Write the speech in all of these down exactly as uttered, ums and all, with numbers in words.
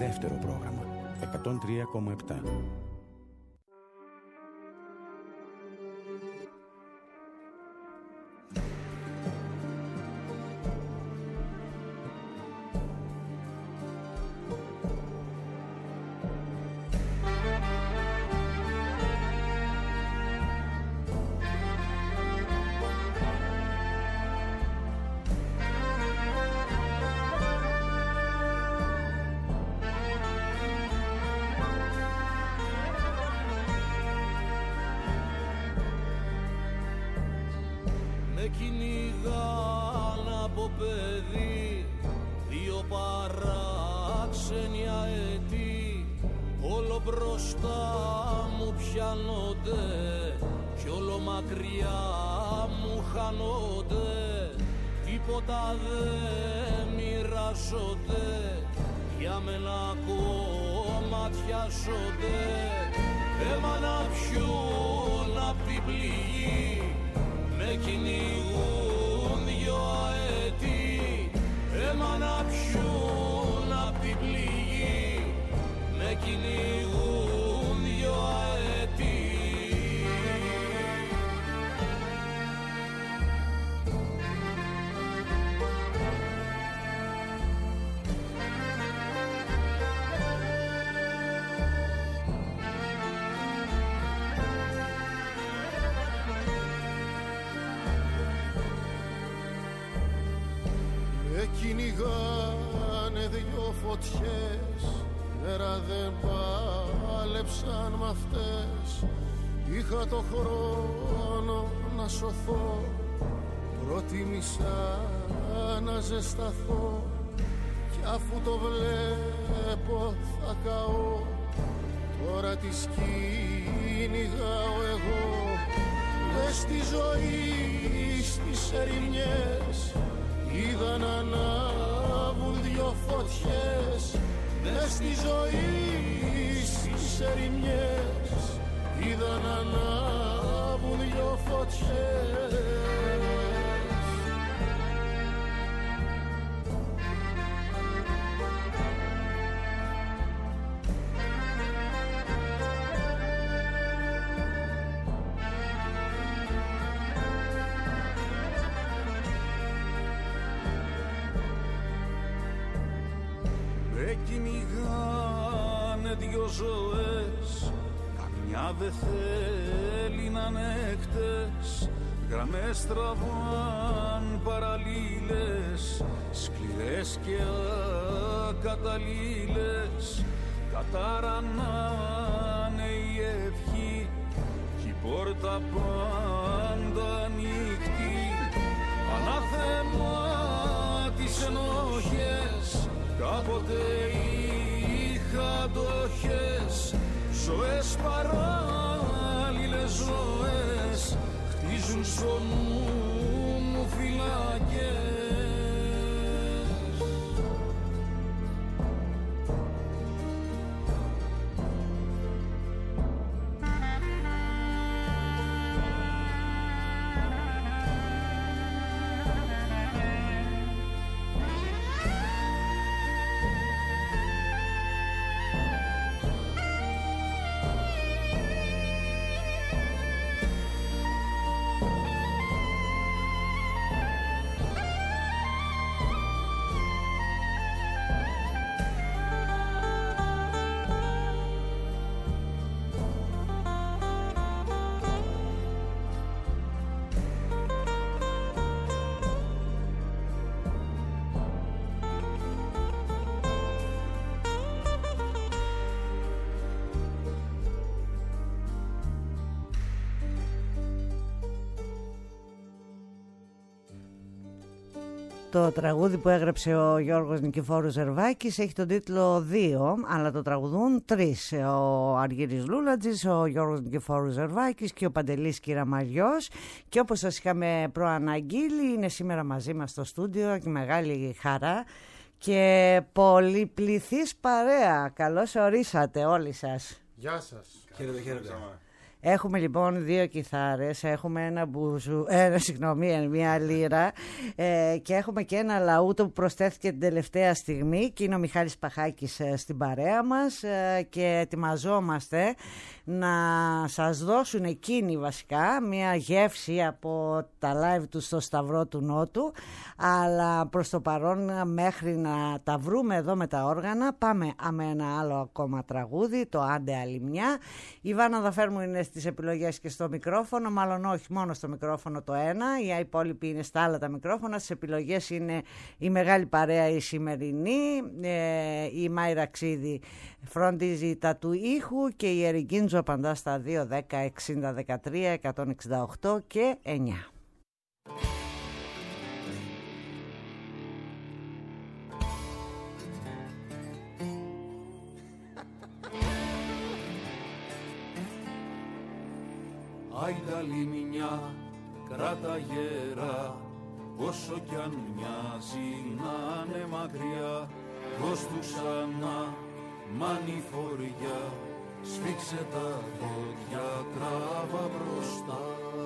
δεύτερο πρόγραμμα εκατόν τρία κόμμα επτά. Κυνηγάνε δυο φωτιές, μέρα δεν πάλεψαν μ' αυτές. Είχα το χρόνο να σωθώ, προτίμησα να ζεσταθώ. Κι αφού το βλέπω θα καώ, τώρα τις κυνηγάω εγώ. Μες στη ζωή στις ερημιές είδα να ανάβουν δυο φωτιές. Μες στη ζωή στις ερημιές είδα να ανάβουν δυο φωτιές. Κυνηγάνε δυο ζωές, καμιά δε θέλει να είναι χτες. Γραμμές τραβάν παραλίλες, σκληρές και ακαταλήλες. Καταρανάνε η ευχή κι η πόρτα πάντα ανοιχτή. Ανάθεμα τις ενοχές, κάποτε είχα αντοχές. Ζωές παράλληλες ζωές χτίζουν στο νου μου φυλακές. Το τραγούδι που έγραψε ο Γιώργος Νικηφόρος Ζερβάκης έχει τον τίτλο δύο, αλλά το τραγουδούν τρεις. Ο Αργύρης Λούλατζης, ο Γιώργος Νικηφόρος Ζερβάκης και ο Παντελής Κυραμαριός. Και όπως σας είχαμε προαναγγείλει, είναι σήμερα μαζί μας στο στούντιο και μεγάλη χαρά και πολυπληθής παρέα. Καλώς ορίσατε όλοι σας. Γεια σας. Χαίρετε, χαίρετε. Έχουμε λοιπόν δύο κιθάρες, έχουμε ένα μπουζου, ε, συγγνώμη, μια λύρα ε, και έχουμε και ένα λαούτο που προσθέθηκε την τελευταία στιγμή και είναι ο Μιχάλης Παχάκης ε, στην παρέα μας ε, και ετοιμαζόμαστε να σας δώσουν εκείνοι βασικά μια γεύση από τα live του στο Σταυρό του Νότου, αλλά προς το παρόν μέχρι να τα βρούμε εδώ με τα όργανα πάμε με ένα άλλο ακόμα τραγούδι, το Άντε Άλλη Μια. Η Βάνα Δαφέρμου είναι στις επιλογές και στο μικρόφωνο, μάλλον όχι μόνο στο μικρόφωνο το ένα, οι υπόλοιποι είναι στα άλλα τα μικρόφωνα, στις επιλογές είναι η μεγάλη παρέα η σημερινή, ε, η Μάιρα Ξίδη φροντίζει τα του ήχου και η Ερικίντζο απαντά στα δύο δέκα εξήντα δεκατρία εκατόν εξήντα οκτώ και εννιά. Άιντα λιμνιά, κράτα γερά, όσο κι αν μοιάζει να είναι μακριά, δώσ' του ξανά, μάνι φοριά, σφίξε τα δόντια, τράβα μπροστά.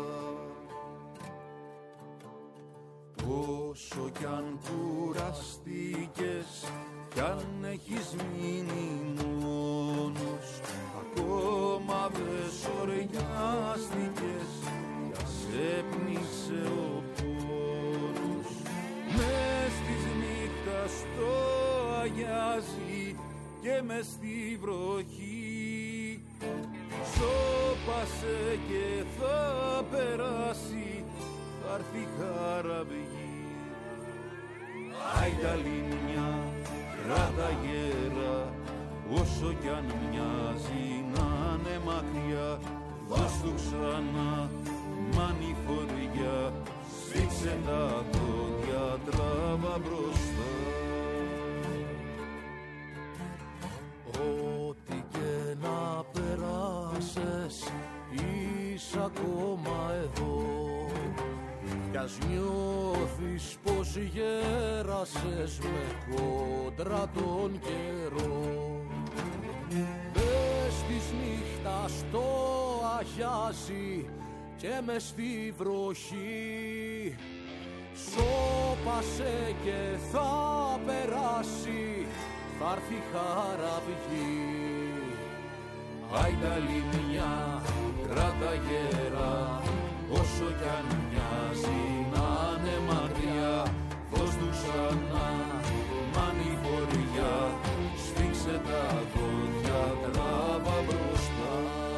Όσο κι αν κουραστήκες, κι αν έχεις μείνει μόνος, ακόμα δε σοριάστηκες, για σε πνίξε ο πόνος. Μες της νύχτας το αγιάζει και μες στη βροχή, σώπασε και θα περάσει, θα έρθει χαραυγή. Άιντα λιμνιά, κράτα γερά, όσο κι αν μοιάζει να είναι μακριά, δώσ' του ξανά, μάνι φοριά, σφίξε τα δόντια, τράβα μπροστά. Ό,τι και να περάσεις, είσαι ακόμα εδώ, κι ας νιώθεις πως γέρασες με κόντρα τον καιρό. Μες της νύχτας το αγιάζει και μες στη βροχή, σώπασε και θα περάσει, θα έρθει χαραυγή. Άιντα λιμνιά, κράτα γερά, όσο κι αν μοιάζει να είναι μακριά, δώσ' του ξανά, μάνι φοριά, σφίξε τα δόντια, τράβα μπροστά.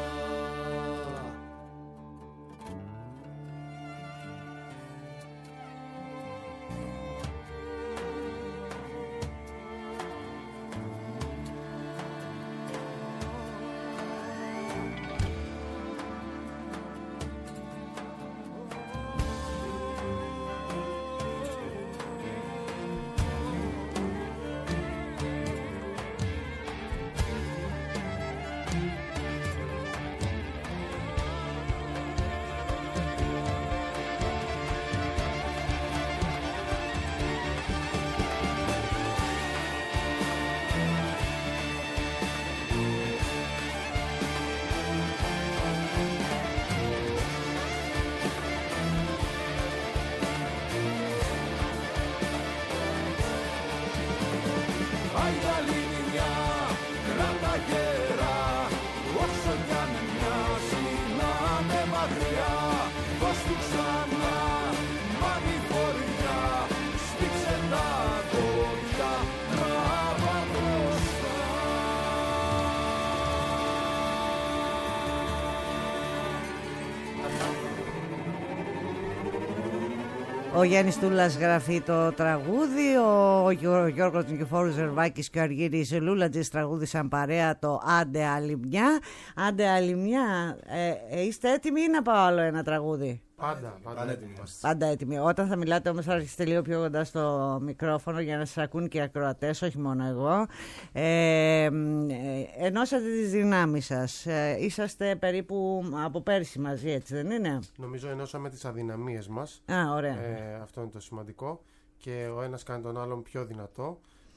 Ο Γιάννης Τούλας γράφει το τραγούδι, ο Γιώργος Νικηφόρου Ζερβάκης και ο Αργύρης Λούλατζης τραγούδισαν παρέα το Άντε Άλλη Μια. Άντε Άλλη Μια, ε, ε, είστε έτοιμοι ή να πάω άλλο ένα τραγούδι? Πάντα, πάντα έτοιμοι. Πάντα έτοιμοι. Όταν θα μιλάτε όμως θα έρχεστε λίγο πιο κοντά στο μικρόφωνο για να σας ακούν και οι ακροατές, όχι μόνο εγώ. Ε, ε, ενώσατε τις δυνάμεις σας. Ε, είσαστε περίπου από πέρσι μαζί, έτσι δεν είναι? Νομίζω ενώσαμε τις αδυναμίες μας. Α, ωραία. Ε, αυτό είναι το σημαντικό. Και ο ένας κάνει τον άλλον πιο δυνατό.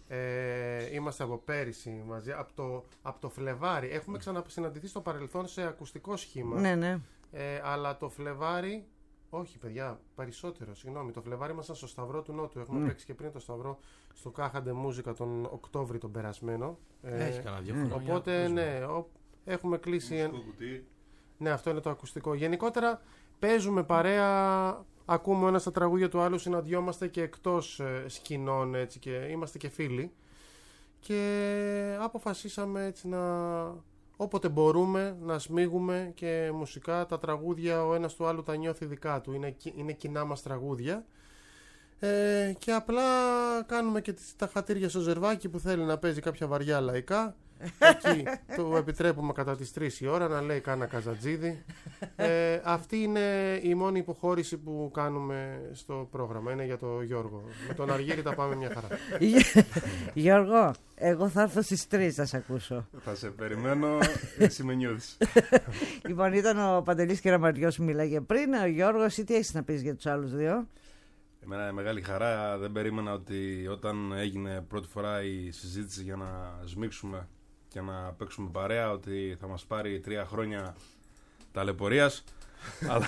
Ε, είμαστε από πέρυσι μαζί, από το, από το Φλεβάρι. Έχουμε ξανασυναντηθεί στο παρελθόν σε ακουστικό σχήμα. Ναι, ναι. Ε, αλλά το Φλεβάρι, όχι παιδιά, περισσότερο, συγγνώμη. Το Φλεβάρι ήμασταν στο Σταυρό του Νότου. Έχουμε mm. παίξει και πριν το Σταυρό στο Κάχαντε Μούζικα τον Οκτώβρη τον περασμένο. Έχει κανένα δύο χρόνια. Οπότε ναι, ο, έχουμε κλείσει. Εν... Ναι, αυτό είναι το ακουστικό. Γενικότερα παίζουμε παρέα, ακούμε ένα στα τραγούδια του άλλου, συναντιόμαστε και εκτός ε, σκηνών έτσι, και είμαστε και φίλοι. Και αποφασίσαμε έτσι να, όποτε μπορούμε, να σμίγουμε και μουσικά τα τραγούδια ο ένας του άλλου τα νιώθει δικά του. Είναι, είναι κοινά μας τραγούδια. Ε, και απλά κάνουμε και τα χατήρια στο Ζερβάκι που θέλει να παίζει κάποια βαριά λαϊκά. Εκεί του επιτρέπουμε κατά τις τρεις η ώρα να λέει κάνα καζατζίδι. Ε, αυτή είναι η μόνη υποχώρηση που κάνουμε στο πρόγραμμα. Είναι για τον Γιώργο. Με τον Αργύρη τα πάμε μια χαρά. Γιώργο, εγώ θα έρθω στις τρεις να σε ακούσω. Θα σε περιμένω, εσύ με νιώθεις. Λοιπόν, ήταν ο Παντελής Κεραμαριός που μίλαγε πριν. Ο Γιώργος, τι έχεις να πεις για τους άλλους δύο? Εμένα μεγάλη χαρά, δεν περίμενα ότι όταν έγινε πρώτη φορά η συζήτηση για να σμίξουμε και να παίξουμε παρέα ότι θα μας πάρει τρία χρόνια ταλαιπωρίας. αλλά...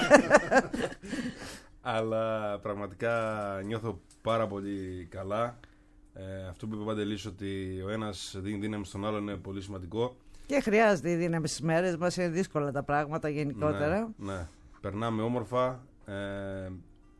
αλλά πραγματικά νιώθω πάρα πολύ καλά. Ε, αυτό που είπε ο Παντελής, ότι ο ένας δίνει δύναμη στον άλλον, είναι πολύ σημαντικό. Και χρειάζεται η δύναμη στις μέρες μας, είναι δύσκολα τα πράγματα γενικότερα. Ναι, ναι. Περνάμε όμορφα. Ε,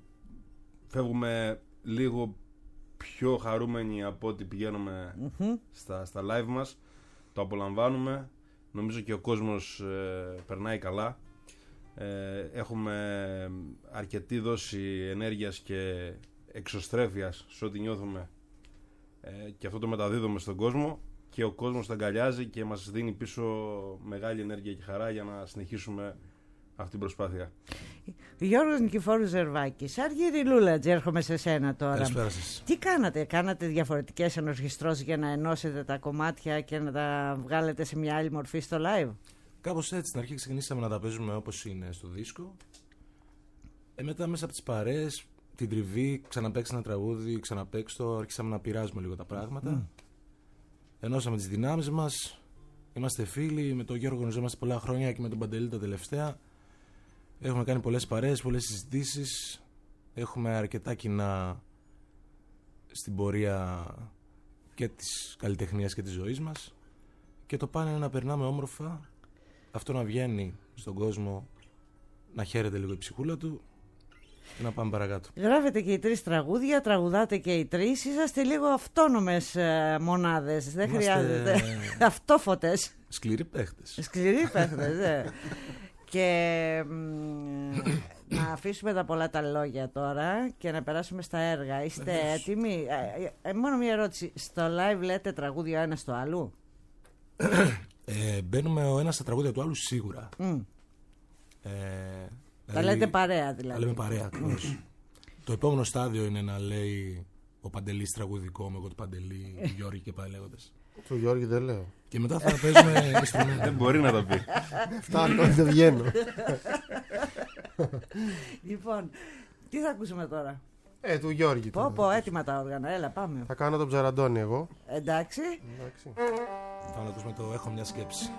φεύγουμε λίγο πιο χαρούμενοι από ό,τι πηγαίνουμε mm-hmm. στα, στα live μας. Το απολαμβάνουμε. Νομίζω και ο κόσμος ε, περνάει καλά. Ε, έχουμε αρκετή δόση ενέργειας και εξωστρέφειας σε ό,τι νιώθουμε, ε, και αυτό το μεταδίδουμε στον κόσμο και ο κόσμος τα αγκαλιάζει και μας δίνει πίσω μεγάλη ενέργεια και χαρά για να συνεχίσουμε αυτή την προσπάθεια. Γιώργος Νικηφόρου Ζερβάκης, Αργύρη Λούλατζη, έρχομαι σε σένα τώρα. Καλησπέρα σας. Τι κάνατε, κάνατε διαφορετικές ενορχιστρώσεις για να ενώσετε τα κομμάτια και να τα βγάλετε σε μια άλλη μορφή στο live? Κάπως έτσι, στην αρχή ξεκινήσαμε να τα παίζουμε όπως είναι στο δίσκο. Ε, μετά μέσα από τις παρέες, την τριβή, ξαναπαίξει ένα τραγούδι, ξαναπαίξει το, άρχισαμε να πειράζουμε λίγο τα πράγματα. Mm. Ενώσαμε τις δυνάμεις μας, είμαστε φίλοι, με τον Γιώργο γνωριζόμαστε πολλά χρόνια και με τον Παντελή τα τελευταία. Έχουμε κάνει πολλές παρέες, πολλές συζητήσεις. Έχουμε αρκετά κοινά στην πορεία και της καλλιτεχνίας και της ζωής μας. Και το πάνε είναι να περνάμε όμορφα. Αυτό να βγαίνει στον κόσμο, να χαίρεται λίγο η ψυχούλα του και να πάμε παρακάτω. Γράφετε και οι τρεις τραγούδια, τραγουδάτε και οι τρεις. Είσαστε λίγο αυτόνομες ε, μονάδες. Δεν Είμαστε... χρειάζεται. Αυτόφωτες. Σκληροί παίχτες. Σκληροί παίχτες, ναι. Και μ, να αφήσουμε τα πολλά τα λόγια τώρα και να περάσουμε στα έργα. Είστε έτοιμοι? Ε, ε, μόνο μια ερώτηση. Στο live λέτε τραγούδια ένα στο άλλου? Ε, μπαίνουμε ο ένας στα τραγούδια του άλλου σίγουρα. Mm. Ε, τα δηλαδή, λέτε παρέα δηλαδή? Τα λέμε παρέα ακριβώς. Το επόμενο στάδιο είναι να λέει ο Παντελής τραγουδικό, με εγώ του Παντελή, του Γιώργη και πάλι λέγοντας. Του Γιώργη δεν λέω. Και μετά θα παίζουμε instrumental. Δεν μπορεί να τα πει. Φτάνω, δεν βγαίνω. Λοιπόν, τι θα ακούσουμε τώρα? Ε, του Γιώργη. Πω πω, έτοιμα τα όργανα, έλα πάμε. Θα κάνω τον Ψαραντώνη εγώ. Εντάξει. Εντάξει. Θα ακούσουμε το «Έχω μια σκέψη».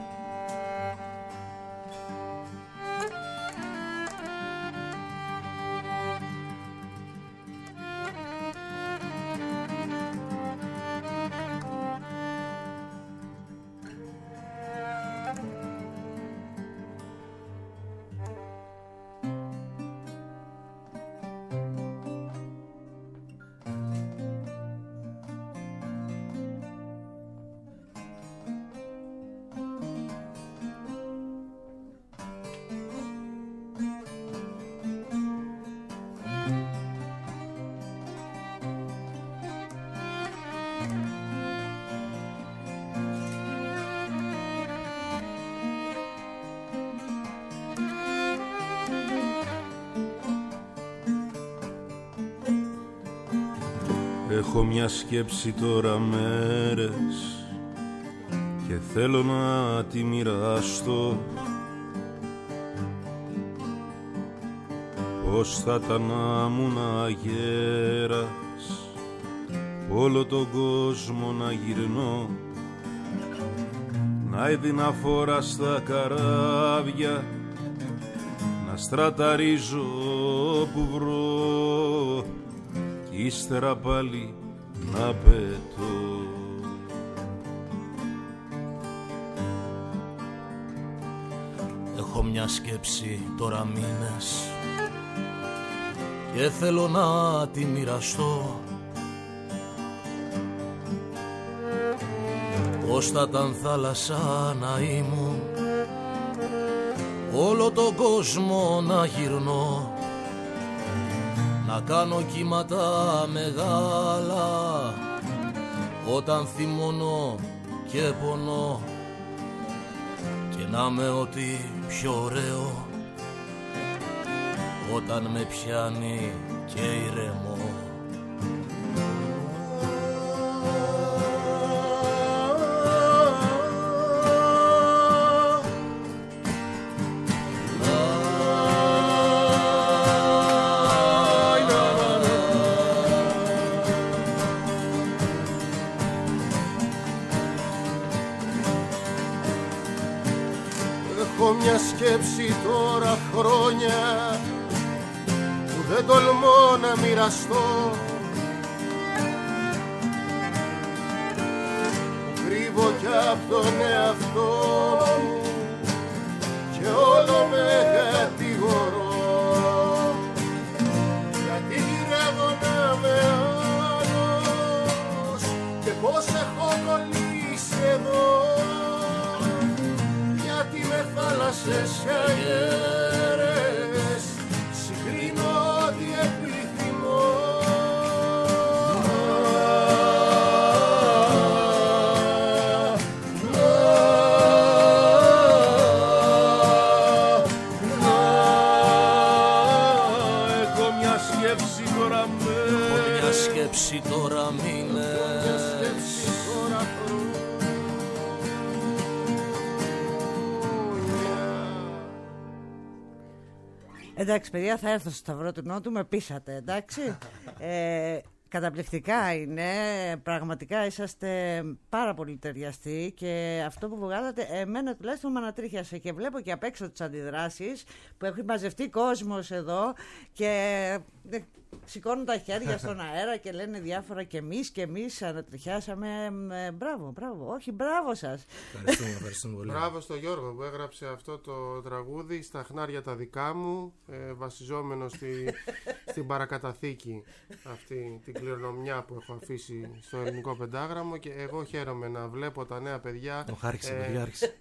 Έχω μια σκέψη τώρα μέρες και θέλω να τη μοιραστώ. Πώς θα ήταν να ήμουν αγέρας, όλο τον κόσμο να γυρνώ, να έδινα φόρα στα καράβια, να στραταρίζω που βρω κι ύστερα πάλι να πετώ. Έχω μια σκέψη τώρα μήνες και θέλω να τη μοιραστώ. Πώς θα ήταν θάλασσα να ήμουν, όλο τον κόσμο να γυρνώ, να κάνω κύματα μεγάλα όταν θυμώνω και πονώ, και να με ό,τι πιο ωραίο όταν με πιάνει και ηρεμώ. Μια σκέψη τώρα χρόνια που δεν τολμώ να μοιραστώ, που κρύβω κι απ' τον εαυτό μου και όλο με κατηγορώ, γιατί γυρεύω να με άλλος και πως έχω κολλήσει εδώ, με θάλασσες και αγέρες συγκρίνω ό,τι επιθυμώ. Έχω μια σκέψη τώρα μήνες, έχω μια σκέψη τώρα μήνες. Εντάξει παιδιά, θα έρθω στο Σταυρό του Νότου, με πείσατε, εντάξει. ε, καταπληκτικά είναι, πραγματικά είσαστε πάρα πολύ ταιριαστοί και αυτό που βγάλατε εμένα τουλάχιστον με ανατρίχιασε, και βλέπω και απ' έξω τις αντιδράσεις που έχει μαζευτεί κόσμος εδώ και σηκώνουν τα χέρια στον αέρα και λένε διάφορα, και εμείς και εμείς ανατριχιάσαμε. Ε, μπράβο, μπράβο, όχι, μπράβο σας. Ευχαριστούμε, ευχαριστούμε πολύ. Μπράβο στον Γιώργο που έγραψε αυτό το τραγούδι στα χνάρια τα δικά μου, ε, βασιζόμενο στη, στην παρακαταθήκη αυτή την κληρονομιά που έχω αφήσει στο ελληνικό πεντάγραμμο, και εγώ χαίρομαι να βλέπω τα νέα παιδιά. Ο άρχισε, ε, παιδιά, άρχισε.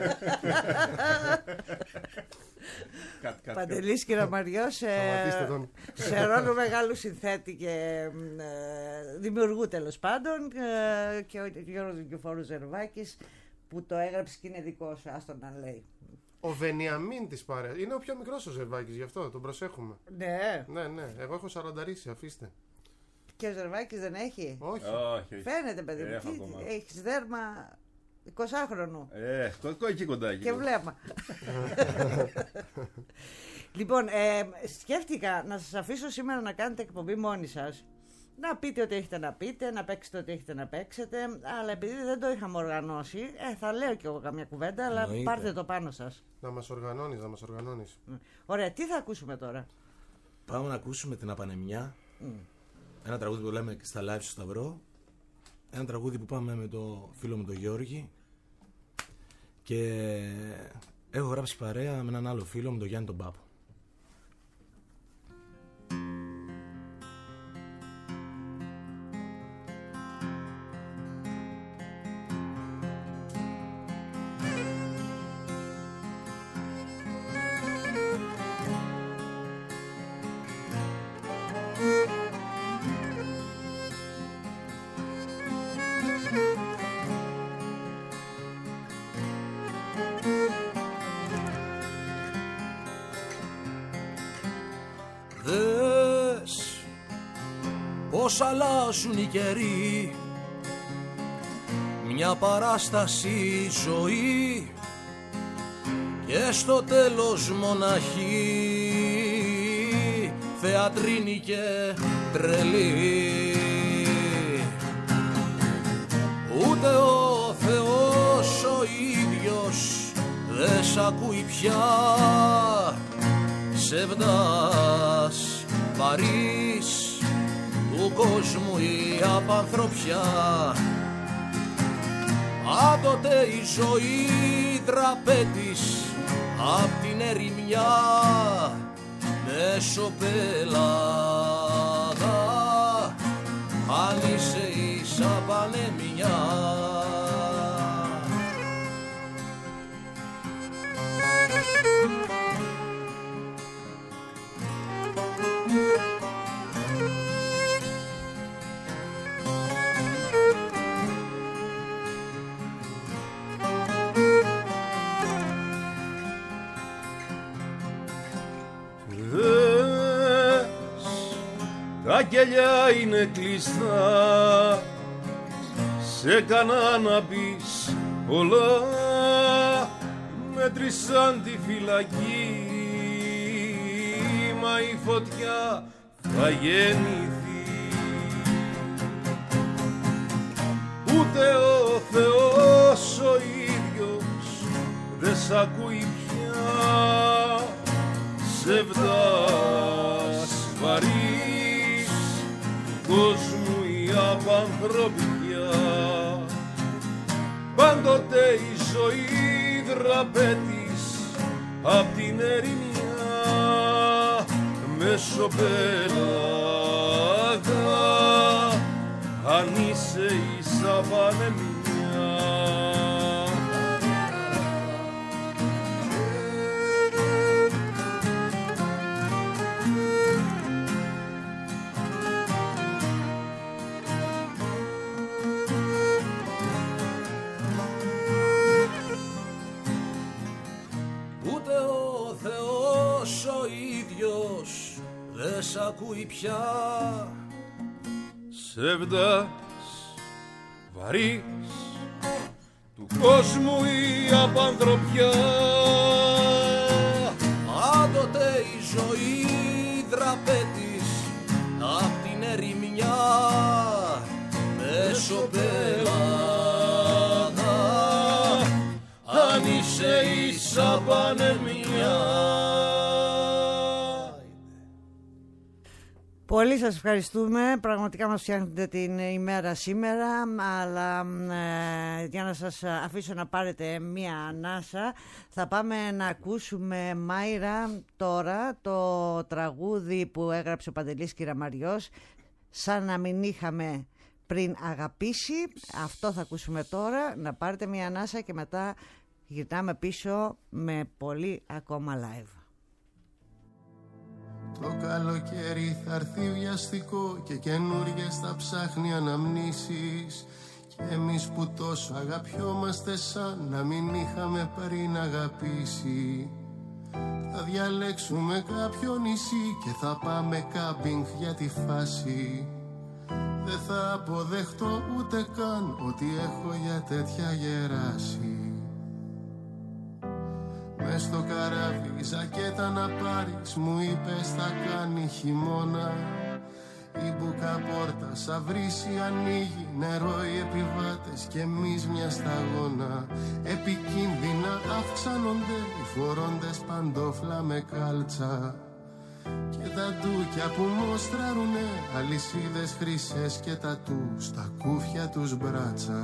Παντελής Κυραμαριός, ε, σε ρόλο μεγάλου συνθέτη και ε, δημιουργού τέλος πάντων, ε, και ο Γιώργος Νικηφόρος Ζερβάκης που το έγραψε και είναι δικό σου, άστον να λέει. Ο Βενιαμίν της παρέας. Είναι ο πιο μικρός ο Ζερβάκης, γι' αυτό τον προσέχουμε. Ναι. Ναι, ναι. Εγώ έχω σαρανταρίσει, αφήστε. Και ο Ζερβάκης δεν έχει. Όχι. Όχι. Φαίνεται, παιδί μου. Έχεις δέρμα εικοσάχρονου. Ε, εκεί κοντά. Και βλέμμα. Λοιπόν, ε, σκέφτηκα να σας αφήσω σήμερα να κάνετε εκπομπή μόνοι σας. Να πείτε ό,τι έχετε να πείτε, να παίξετε ό,τι έχετε να παίξετε. Αλλά επειδή δεν το είχαμε οργανώσει, ε, θα λέω κι εγώ καμιά κουβέντα, αλλά Εννοείται. πάρτε το πάνω σας. Να μας οργανώνεις, να μας οργανώνεις. Ωραία, τι θα ακούσουμε τώρα? Πάμε να ακούσουμε την Απανεμιά. Mm. Ένα τραγούδι που λέμε στα live στο Σταυρό. Ένα τραγούδι που πάμε με το φίλο μου τον Γιώργη. Και έχω γράψει παρέα με έναν άλλο φίλο μου, τον Γιάννη τον Πάπο. Δες πως αλλάζουν οι καιροί, μια παράσταση ζωή και στο τέλος μοναχή, θεατρίνη και τρελή. ακούει πια, ψευδάς βαρύς του κόσμου η απανθρωπιά. Άντοτε η ζωή δραπέτης απ' την ερημιά, μεσοπέλαγα αν είσαι ίσα πανεμιά. Τα κελιά είναι κλειστά, σε κανά να πεις πολλά, μέτρησαν τη φυλακή, μα η φωτιά θα γεννηθεί. Ούτε ο Θεός ο ίδιος δεν σ' ακούει πια, ψευδάς βαρύς κόσμου η απανθρωπιά. Πάντοτε η ζωή δραπέτης απ' την ερημιά, μεσοπέλαγα αν είσαι ίσα πανεμιά. Δε σ' ακούει πια, ψεύδας βαρύς του κόσμου η απανθρωπιά. Άντοτε η ζωή δραπέτης απ' την ερημιά, μεσοπέλαγα αν είσαι ίσα πανεμιά. Πολύ σας ευχαριστούμε, πραγματικά μας φτιάχνετε την ημέρα σήμερα, αλλά ε, για να σας αφήσω να πάρετε μία ανάσα θα πάμε να ακούσουμε, Μάιρα, τώρα το τραγούδι που έγραψε ο Παντελής Κυραμαριός, σαν να μην είχαμε πριν αγαπήσει. Αυτό θα ακούσουμε τώρα, να πάρετε μία ανάσα και μετά γυρνάμε πίσω με πολύ ακόμα live. Το καλοκαίρι θα έρθει βιαστικό και καινούριες θα ψάχνει αναμνήσεις. Και εμείς που τόσο αγαπιόμαστε σαν να μην είχαμε πριν αγαπήσει, θα διαλέξουμε κάποιο νησί και θα πάμε κάμπινγκ για τη φάση. Δεν θα αποδεχτώ ούτε καν ότι έχω για τέτοια γεράσει. Μες στο καράβι ζακέτα να πάρεις, μου είπες θα κάνει χειμώνα. Η μπουκαπόρτα σαν βρύση ανοίγει, νερό οι επιβάτες και εμείς μια σταγόνα. Επικίνδυνα αυξάνονται οι φορώντες παντόφλα με κάλτσα. Και τα ντούκια που μοστράρουνε αλυσίδες χρυσές και τατού στα κούφια τους μπράτσα.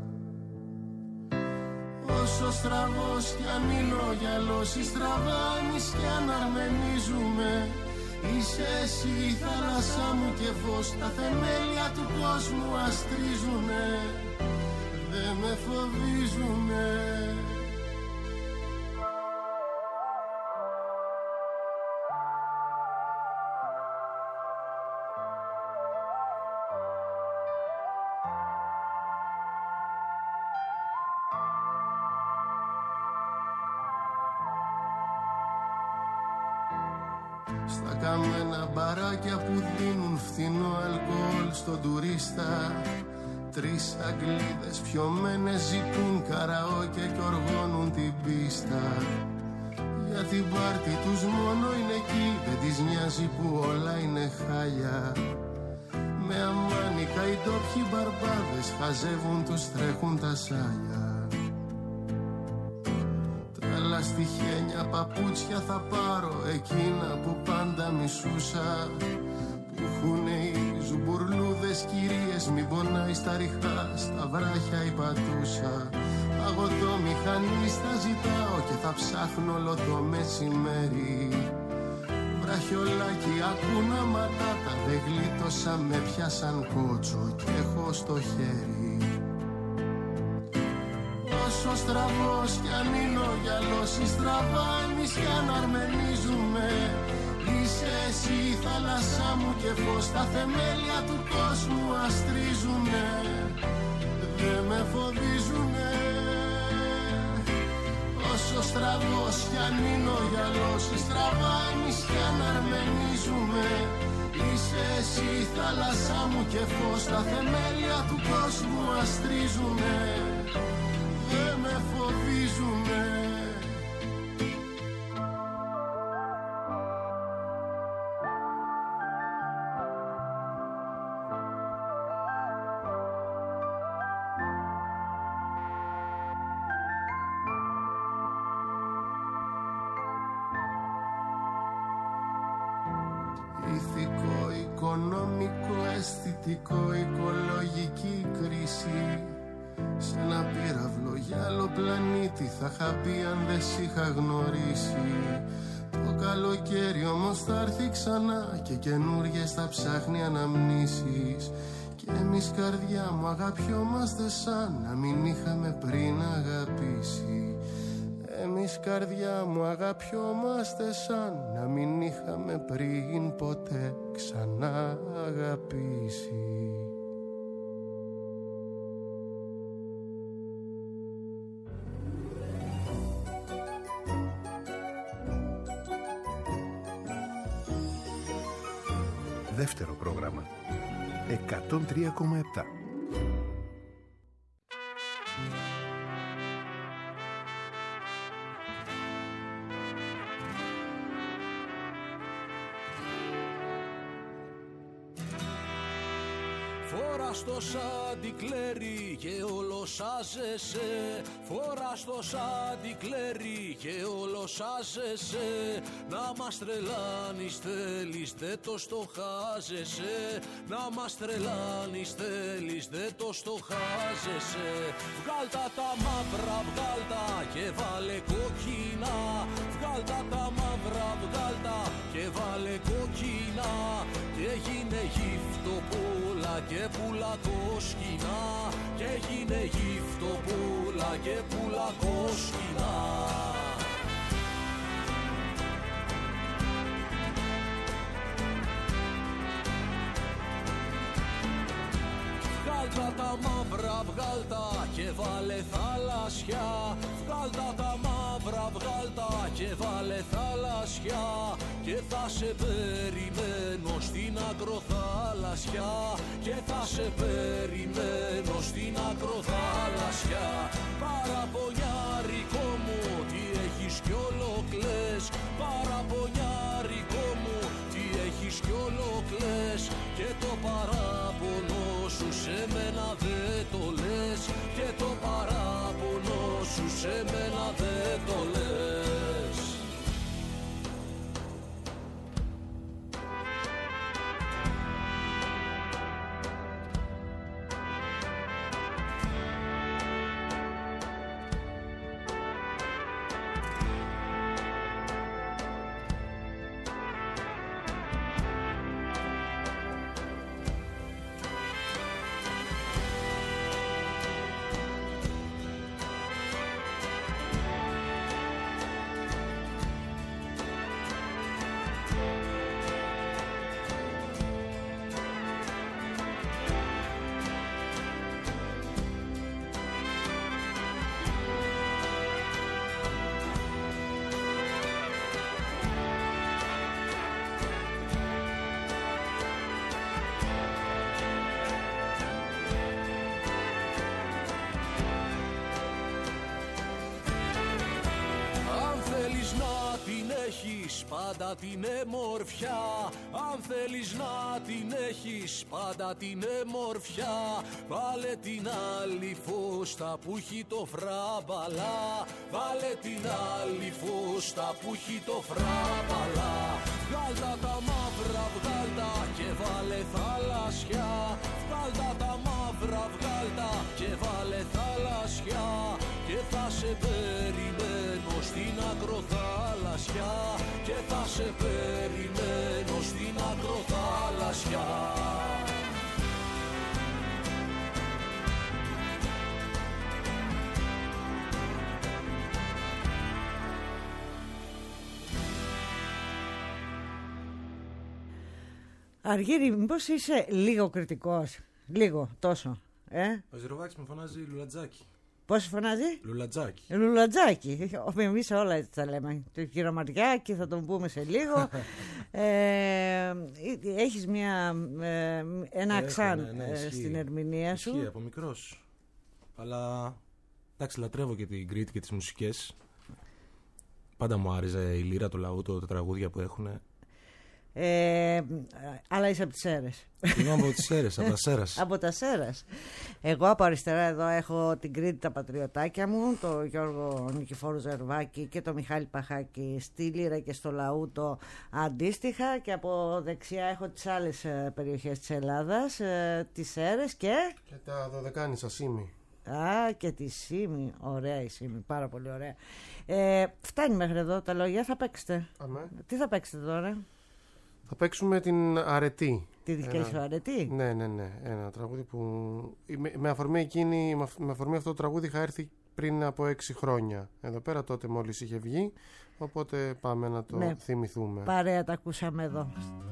Όσο στραβός κι αν η λόγια λώσει στραβάνεις κι αν αρμενίζουμε, είσαι εσύ η θάλασσά μου και φως, τα θεμέλια του κόσμου αστρίζουνε, δε με φοβίζουνε. Στα καμένα μπαράκια που δίνουν φθηνό αλκοόλ στον τουρίστα, τρεις Αγγλίδες πιωμένες ζητούν καραόκε και οργώνουν την πίστα. Για την πάρτι τους μόνο είναι εκεί, δεν τις νοιάζει που όλα είναι χάλια. Με αμάνικα οι ντόπιοι μπαρμπάδες χαζεύουν τους τρέχουν τα σάλια. στη χένια παπούτσια θα πάρω, εκείνα που πάντα μισούσα, που έχουνε οι ζουμπουρλούδες κυρίες, μην πονάει στα ριχά, στα βράχια η πατούσα. Παγωτό μηχανής θα ζητάω και θα ψάχνω όλο το μεσημέρι. Βραχιολάκι ακούνα ματάτα, δεν γλίτωσα, με πιάσαν κότσο και έχω στο χέρι. Όσο στραβός κι αν είναι ο γυαλός, η στραβά εμείς κι αν αρμενίζουμε, είσαι εσύ η θάλασσά μου και φως, τα θεμέλια του κόσμου αστρίζουνε, δεν με φοβίζουνε. Όσο στραβός κι αν είναι ο γυαλός, η στραβά εμείς κι αν αρμενίζουμε, είσαι εσύ η θάλασσά μου και φως, τα θεμέλια του κόσμου αστρίζουνε, δεν με φοβίζουνε. Ηθικό, οικονομικό, αισθητικό, οικολογική κρίση. Σε ένα πύραυλο για άλλο πλανήτη θα είχα πει αν δεν σ' είχα γνωρίσει. Το καλοκαίρι όμως θα έρθει ξανά και καινούριες θα ψάχνει αναμνήσεις. Και εμείς καρδιά μου αγαπιόμαστε σαν να μην είχαμε πριν αγαπήσει. Εμείς καρδιά μου αγαπιόμαστε σαν να μην είχαμε πριν ποτέ ξανά αγαπήσει. Δεύτερο πρόγραμμα εκατόν τρία κόμμα επτά. Φοράς το σαντικλέρι και όλο σάζεσαι, φοράς το σαντικλέρι και όλο σάζεσαι. Να μας τρελάνεις θέλεις, δεν το στοχάζεσαι. Να μας τρελάνεις θέλεις, δεν το στοχάζεσαι. Βγάλτα τα μαύρα, βγάλτα και βάλε κόκκινα. Βγάλτα τα μαύρα, βγάλτα και βάλε κόκκινα. Και γίνε γύφτο πουλα και πουλα κόσκινα. Και γίνε γύφτο πουλα και πουλα κόσκινα. Βγάλτα τα μαύρα, βγάλτα και βάλε θαλασσιά. Βγάλτα τα μαύρα, βγάλτα και βάλε θαλασσιά. Και θα σε περιμένω στην ακροθάλασσια. Και θα σε περιμένω στην ακροθάλασσια. Παραπονιάρικο μου, τι έχεις κι όλο κλαις. Παραπονιάρικο μου, τι έχεις κι όλο κλαις. Και το παράπονο σου σε μένα δεν το λες. Και το παράπονο σου σε μένα δεν το λες. πάντα την εμορφιά. Αν θέλεις να την έχεις πάντα την εμορφιά, βάλε την άλλη φούστα που έχει το φράμπαλα. Βάλε την άλλη φούστα που έχει το φράμπαλα. Βγάλτα τα μαύρα, βγάλτα και βάλε θαλασσιά. Βγάλτα τα μαύρα, βγάλτα και βάλε θαλασσιά. Και θα σε περιμένω στην ακροθάλασσια. Και θα σε περιμένω στην ακροθάλασσια. Αργύρη, μήπως είσαι λίγο κριτικός? Λίγο, τόσο. Ε? Ο Ζηροβάκης με φωνάζει Λουλατζάκι. Πώς φωνάζει? Λουλατζάκι. Λουλατζάκι. Εμείς όλα έτσι τα λέμε. Το Χειρομαριάκι θα τον πούμε σε λίγο. ε, έχεις μια, ε, ένα αξάν ναι, ναι, ε, στην ερμηνεία σου. Ισχύει από μικρός. Αλλά εντάξει, λατρεύω και την Κρήτη και τις μουσικές. Πάντα μου άρεσε η λύρα του λαού, το, τα τραγούδια που έχουν. Ε, αλλά είσαι από τις Σέρρες. Είμαι από τις Σέρρες, από τα Σέρας. Από τα Σέρας. Εγώ από αριστερά εδώ έχω την Κρήτη, τα πατριωτάκια μου, το Γιώργο Νικηφόρου Ζερβάκη και το Μιχάλη Παχάκη στη λύρα και στο λαούτο αντίστοιχα, και από δεξιά έχω τις άλλες περιοχές της Ελλάδας, τις Σέρρες και... Και τα Δωδεκάνησα, Σύμη. Α, και τη Σύμη. Ωραία η Σύμη, πάρα πολύ ωραία. Ε, φτάνει μέχρι εδώ τα λόγια, θα παίξετε. Αμέ. Τι θα παίξετε τώρα? Θα παίξουμε την Αρετή. Τη δική σου Αρετή? Ναι, ναι, ναι. Ένα τραγούδι που. Με, με, αφορμή εκείνη, με αφορμή αυτό το τραγούδι είχα έρθει πριν από έξι χρόνια. Εδώ πέρα τότε μόλις είχε βγει. Οπότε πάμε να το ναι, θυμηθούμε. Παρέα τα ακούσαμε εδώ.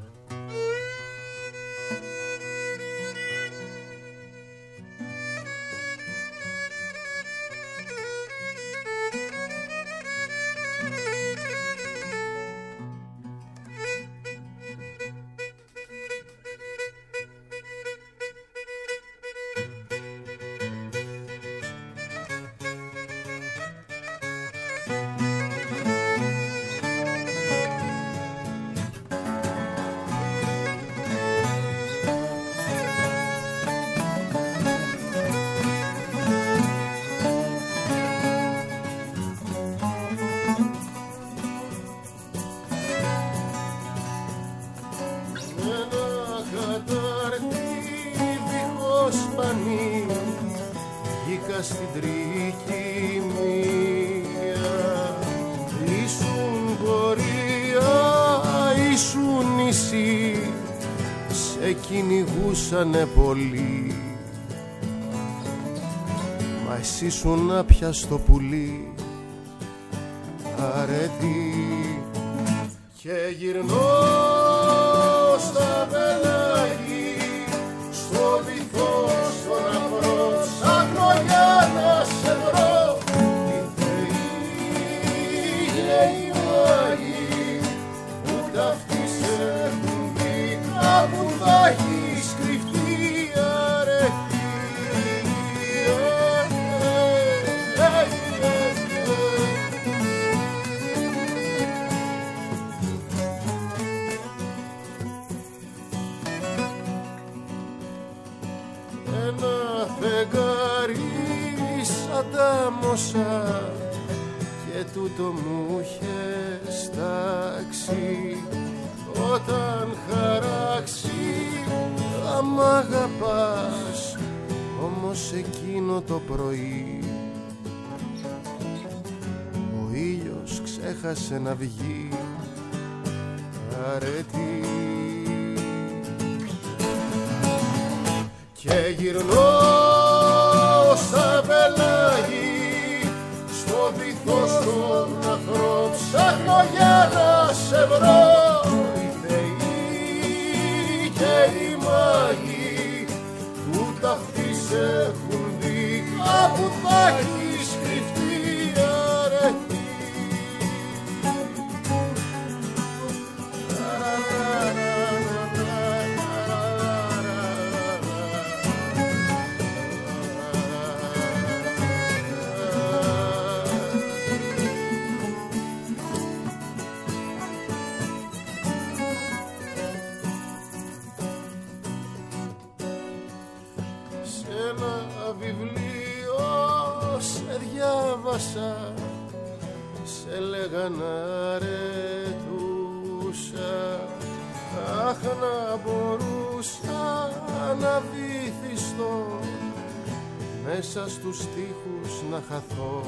Στην τρικυμία ήσουν πορεία, ήσουν νησί, σε κυνηγούσανε πολύ, μα εσύ σου να πια στο πουλί αρετή. Και γυρνώ στα πελάγι, στο βυθό, στον αφρό, ψάχνω για να σε βρω. Οι θεοί και οι μάγοι που ταυτοί σε έχουν δει, κάπου θα έχεις κρυφτεί αρετή. Ένα φεγγάρι σαν τα μοσά και τούτο μου είχε στάξει, όταν χαράξει θα μ' αγαπάς, όμως εκείνο το πρωί ο ήλιος ξέχασε να βγει αρετή. Και γυρνώ στα πελάγι, στο βυθό στον αφρό, ψάχνω για να σε βρω. Οι θεοί και οι μάγοι που ταυτοί σε έχουν δει, κάπου θα έχεις κρυφτεί αρετή. ένα βιβλίο σε διάβασα, σε λέγανα ρετούσα. Αχ, να μπορούσα να βυθιστώ μέσα στους στίχους να χαθώ,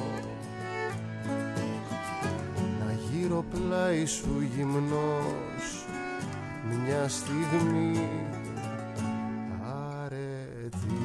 να γύρω πλάι σου γυμνός μια στιγμή αρετή.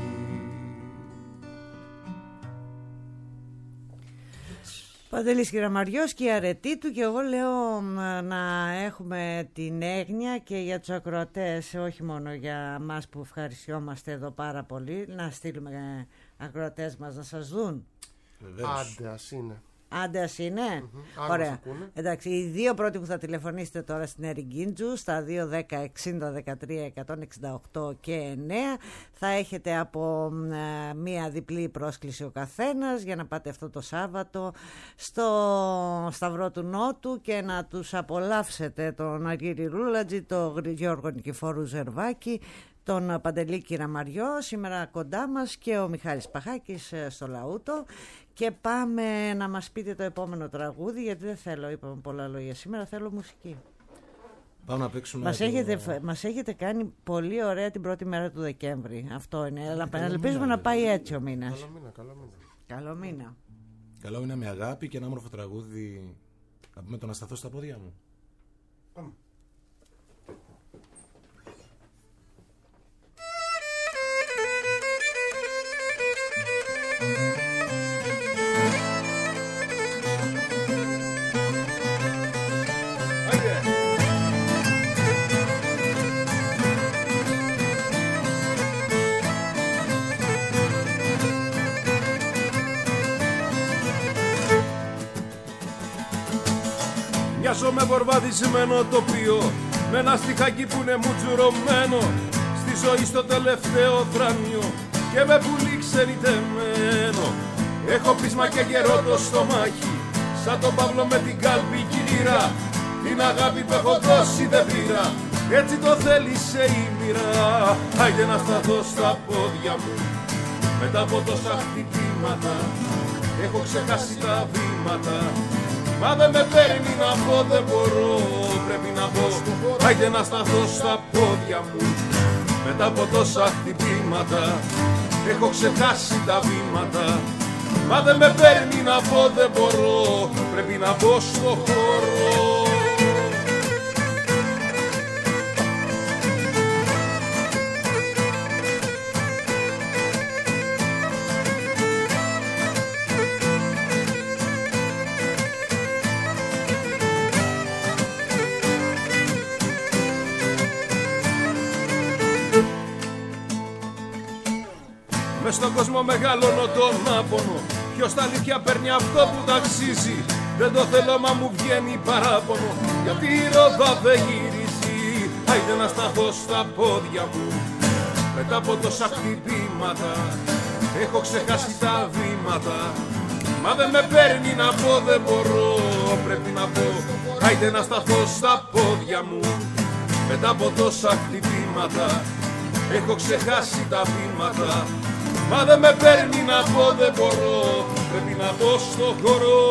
Παντελής Κυραμαριός και η αρετή του, και εγώ λέω να έχουμε την έγνοια και για τους ακροατές, όχι μόνο για μας που ευχαριστιόμαστε εδώ πάρα πολύ, να στείλουμε ακροατές μας να σας δουν. Άντε, ας είναι. Άντε ας είναι. Mm-hmm. Ωραία. Εντάξει, οι δύο πρώτοι που θα τηλεφωνήσετε τώρα στην Ερυγκίντζου στα δύο δέκα εξήντα δεκατρία εκατόν εξήντα οκτώ και εννέα θα έχετε από ε, μία διπλή πρόσκληση ο καθένας για να πάτε αυτό το Σάββατο στο Σταυρό του Νότου και να τους απολαύσετε τον Αργύρι Ρούλατζη, τον Γιώργο Νικηφόρου Ζερβάκη, τον Παντελή Κυραμαριό, σήμερα κοντά μας, και ο Μιχάλης Παχάκης στο Λαούτο. Και πάμε να μας πείτε το επόμενο τραγούδι, γιατί δεν θέλω, είπαμε πολλά λόγια σήμερα, θέλω μουσική. Πάμε να παίξουμε. Μας, το... έχετε, μας έχετε κάνει πολύ ωραία την πρώτη μέρα του Δεκέμβρη. Αυτό είναι, αλλά ελπίζουμε να πάει έτσι ο μήνας. Καλό μήνα, καλό μήνα. Καλό μήνα. Καλό μήνα με αγάπη και ένα όμορφο τραγούδι. Να πούμε το να σταθώ στα πόδια μου. Πάμε. Μοιάζω με βορβαδισμένο τοπίο, με ένα στιχάκι που είναι μουτζουρωμένο στη ζωή στο τελευταίο θρανίο και με πουλί ξενιτεμένο. Έχω πείσμα και γερό το στομάχι, σαν τον Παύλο με την κάλπη κύρα. Την αγάπη που έχω δώσει δεν πήρα, έτσι το θέλησε η μοίρα. Άιντε να σταθώ στα πόδια μου, μετά από τόσα χτυπήματα έχω ξεχάσει τα βήματα. Μα δεν με παίρνει να πω, δεν μπορώ, πρέπει να πω. Άιντε να σταθώ στα πόδια μου, μετά από τόσα χτυπήματα έχω ξεχάσει τα βήματα. Μα δεν με παίρνει να πω, δεν μπορώ, πρέπει να μπω στο χώρο. Μες στον κόσμο μεγαλώνω τον άπονο, ποιος τα αλήθεια παίρνει αυτό που ταξίζει. Δεν το θέλω μα μου βγαίνει παράπονο, γιατί η ρόδα δεν γυρίζει. Άιντε να σταθώ στα πόδια μου, μετά από τόσα χτυπήματα έχω ξεχάσει τα βήματα. Μα δεν με παίρνει να πω, δεν μπορώ, πρέπει να πω. Άιντε να σταθώ στα πόδια μου, μετά από τόσα χτυπήματα έχω ξεχάσει τα βήματα. Μα δεν με παίρνει να πω, δεν μπορώ, πρέπει να μπω στο χώρο.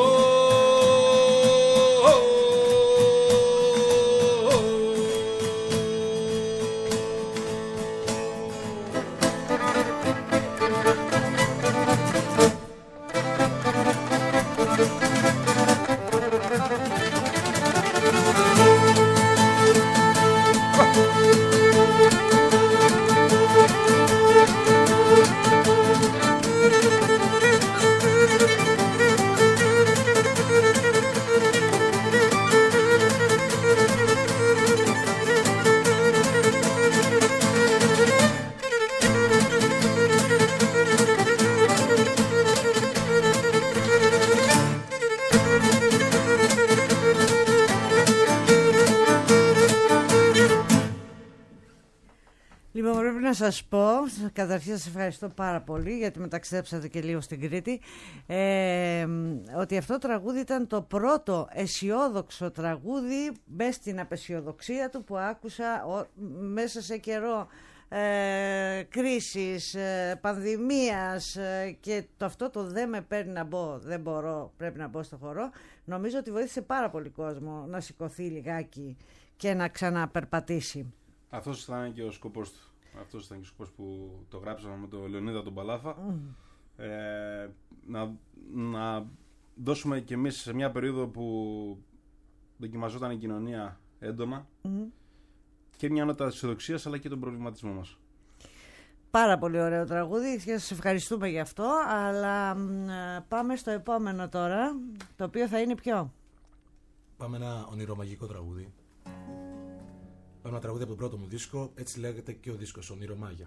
Να σας πω, καταρχήν σας ευχαριστώ πάρα πολύ γιατί με ταξιδέψατε και λίγο στην Κρήτη, ε, ότι αυτό το τραγούδι ήταν το πρώτο αισιόδοξο τραγούδι μέσα στην απεσιοδοξία του που άκουσα ο, μέσα σε καιρό ε, κρίσης, ε, πανδημίας ε, και το αυτό το δεν με παίρνει να μπω, δεν μπορώ, πρέπει να μπω στο χορό, νομίζω ότι βοήθησε πάρα πολύ κόσμο να σηκωθεί λιγάκι και να ξαναπερπατήσει. Αυτός ήταν και ο σκοπός του. Αυτός ήταν και ο σκοπός που το γράψαμε με τον Λεωνίδα τον Παλάφα. Mm. Ε, να, να δώσουμε κι εμείς σε μια περίοδο που δοκιμαζόταν η κοινωνία έντονα mm. και μια νότα αισιοδοξίας αλλά και τον προβληματισμό μας. Πάρα πολύ ωραίο τραγούδι και σας ευχαριστούμε γι' αυτό, αλλά πάμε στο επόμενο τώρα, το οποίο θα είναι ποιο? Πάμε ένα ονειρομαγικό τραγούδι. Πάμε ένα τραγούδι από τον πρώτο μου δίσκο, έτσι λέγεται και ο δίσκος, Ονειρομάγια.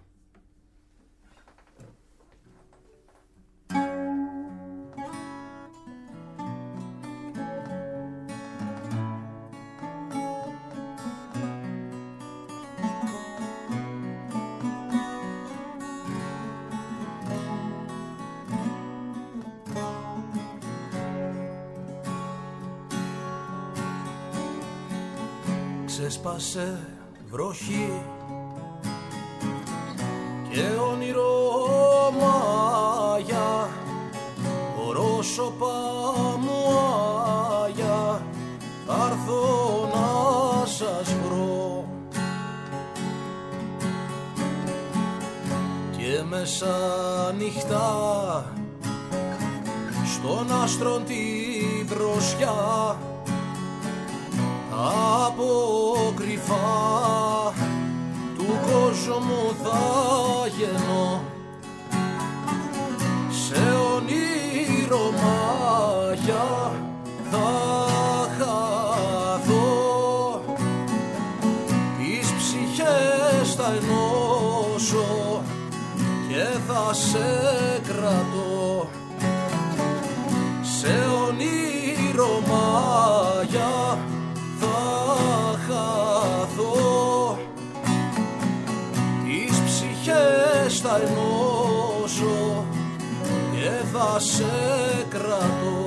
Ξέσπασε βροχή και όνειρο μάγια, ορόσωπα μου άγια, θα έρθω να σας βρω και μέσα νυχτά στον άστρον τη δροσιά από κρυφά του κόσμου θα γεννώ, σε ονειρομάγια θα χαθώ, τις ψυχές θα ενώσω και θα σε κρατώ, σε ονειρομάγια θα χαθώ, τις ψυχές θα ενώσω και θα σε κρατώ.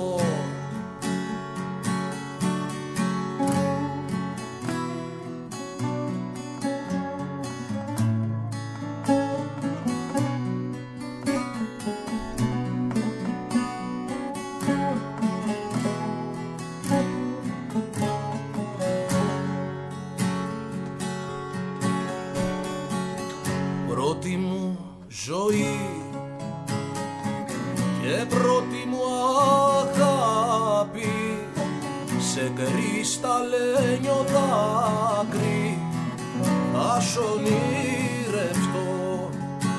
Πρώτη μου ζωή και πρώτη μου αγάπη, σε κρυσταλλένιο δάκρυ θα σ' ονειρευτώ,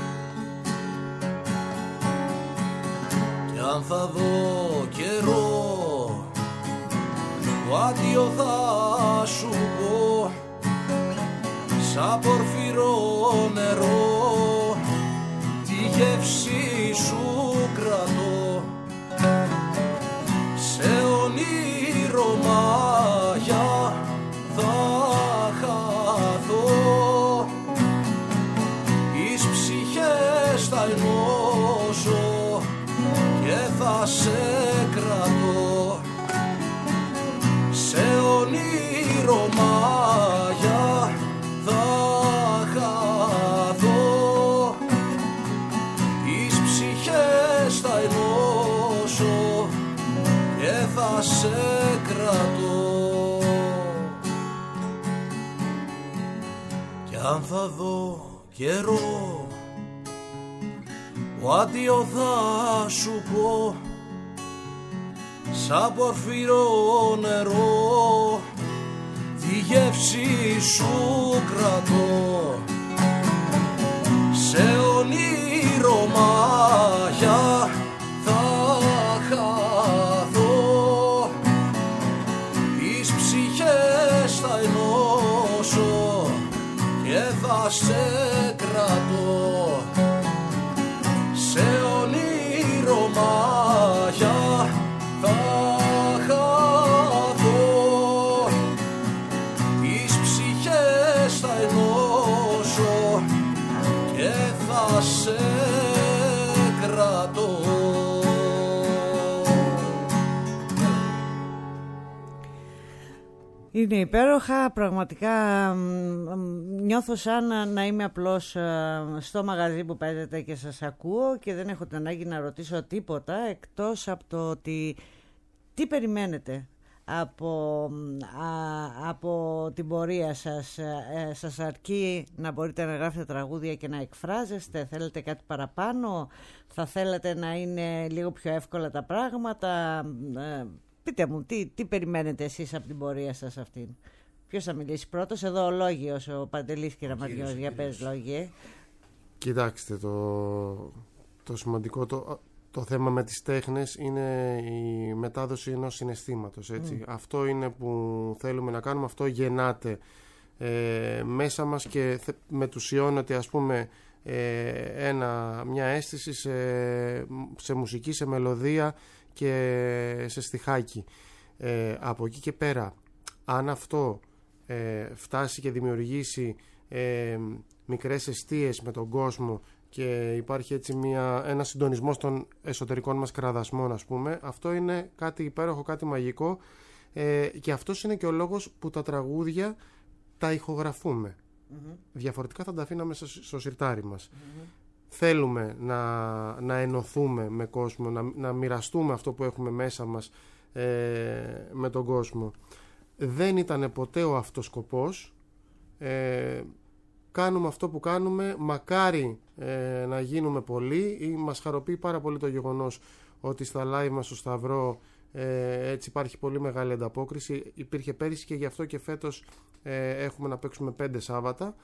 κι αν θα δω καιρό το άδειο θα σου πω, σαν πορφυρό νερό τη γεύση σου κρατώ, σε ονειρομάγια θα χαθώ, τις ψυχές θα ενώσω και θα σε κρατώ, σε ονειρομάγια θα χαθώ, τις ψυχές θα ενώσω και θα σε κρατώ, κι αν θα δω καιρό ο άδειο θα σου πω, σαν πορφυρό νερό τη γεύση σου κρατώ, σε ονειρομάγια θα χαθώ, τις ψυχές θα ενώσω και θα σε κρατώ, σε ονειρομάγια θα χαθώ, τις ψυχές θα ενώσω και θα σε Είναι υπέροχα, πραγματικά νιώθω σαν να είμαι απλώς στο μαγαζί που παίζετε και σας ακούω και δεν έχω την ανάγκη να ρωτήσω τίποτα εκτός από το ότι τι περιμένετε από, α, από την πορεία σας. Ε, σας αρκεί να μπορείτε να γράφετε τραγούδια και να εκφράζεστε, θέλετε κάτι παραπάνω, θα θέλετε να είναι λίγο πιο εύκολα τα πράγματα? Ε, πείτε μου, τι, τι περιμένετε εσείς από την πορεία σας αυτήν? Ποιος θα μιλήσει πρώτος? Εδώ ο Λόγιος, ο Παντελής Κυραμαριός, για πες Λόγιε. Κοιτάξτε, το, το σημαντικό, το, το θέμα με τις τέχνες είναι η μετάδοση ενός συναισθήματος, έτσι. Mm. Αυτό είναι που θέλουμε να κάνουμε, αυτό γεννάται ε, μέσα μας και θε, μετουσιώνεται, ας πούμε, ε, ένα, μια αίσθηση σε, σε μουσική, σε μελωδία και σε στιχάκι. Ε, από εκεί και πέρα, αν αυτό ε, φτάσει και δημιουργήσει ε, μικρές εστίες με τον κόσμο και υπάρχει έτσι μια, ένα συντονισμός των εσωτερικών μας κραδασμών, ας πούμε, αυτό είναι κάτι υπέροχο, κάτι μαγικό, ε, και αυτός είναι και ο λόγος που τα τραγούδια τα ηχογραφούμε. Mm-hmm. Διαφορετικά θα τα αφήναμε στο σιρτάρι μας. Mm-hmm. Θέλουμε να, να ενωθούμε με κόσμο, να, να μοιραστούμε αυτό που έχουμε μέσα μας ε, με τον κόσμο. Δεν ήταν ποτέ ο αυτός σκοπός. Ε, κάνουμε αυτό που κάνουμε, μακάρι ε, να γίνουμε πολλοί, ή μας χαροποιεί πάρα πολύ το γεγονός ότι στα live μας στο Σταυρό ε, έτσι υπάρχει πολύ μεγάλη ανταπόκριση. Υπήρχε πέρυσι και γι' αυτό και φέτος ε, έχουμε να παίξουμε πέντε Σάββατα.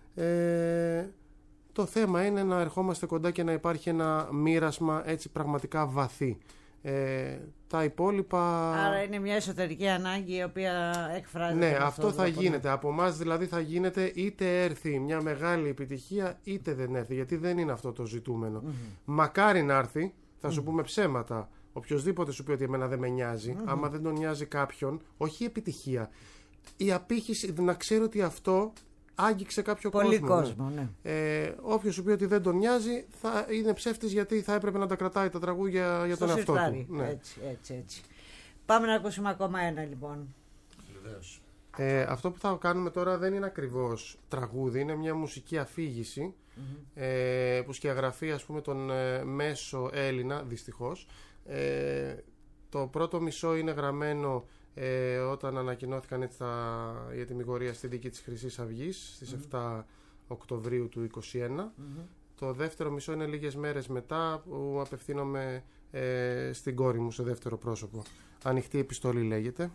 Ε, το θέμα είναι να ερχόμαστε κοντά και να υπάρχει ένα μοίρασμα έτσι πραγματικά βαθύ. Ε, τα υπόλοιπα... Άρα είναι μια εσωτερική ανάγκη η οποία εκφράζεται. Ναι, αυτό θα γίνεται. Από εμάς δηλαδή θα γίνεται, είτε έρθει μια μεγάλη επιτυχία είτε δεν έρθει, γιατί δεν είναι αυτό το ζητούμενο. Mm-hmm. Μακάρι να έρθει, θα σου mm-hmm. πούμε ψέματα. Οποιοςδήποτε σου πει ότι εμένα δεν με νοιάζει, mm-hmm. άμα δεν τον νοιάζει κάποιον, όχι η επιτυχία, η απήχηση, να ξέρω ότι αυτό άγγιξε κάποιο πολύ κόσμο. κόσμο ναι. Ε, όποιος σου πει ότι δεν τον νοιάζει θα είναι ψεύτης, γιατί θα έπρεπε να τα κρατάει τα τραγούδια για τον εαυτό του. Ναι. Έτσι, έτσι, έτσι. Πάμε να ακούσουμε ακόμα ένα λοιπόν. Βεβαίως. Ε, αυτό που θα κάνουμε τώρα δεν είναι ακριβώς τραγούδι, είναι μια μουσική αφήγηση mm-hmm. ε, που σκιαγραφεί, ας πούμε, τον ε, μέσο Έλληνα, δυστυχώς. Ε, το πρώτο μισό είναι γραμμένο Ε, όταν ανακοινώθηκαν έτσι τα, η ετυμηγορία στη δίκη της Χρυσής Αυγής στις mm-hmm. εφτά Οκτωβρίου του είκοσι ένα. Mm-hmm. Το δεύτερο μισό είναι λίγες μέρες μετά, που απευθύνομαι ε, στην κόρη μου σε δεύτερο πρόσωπο. Ανοιχτή επιστολή λέγεται.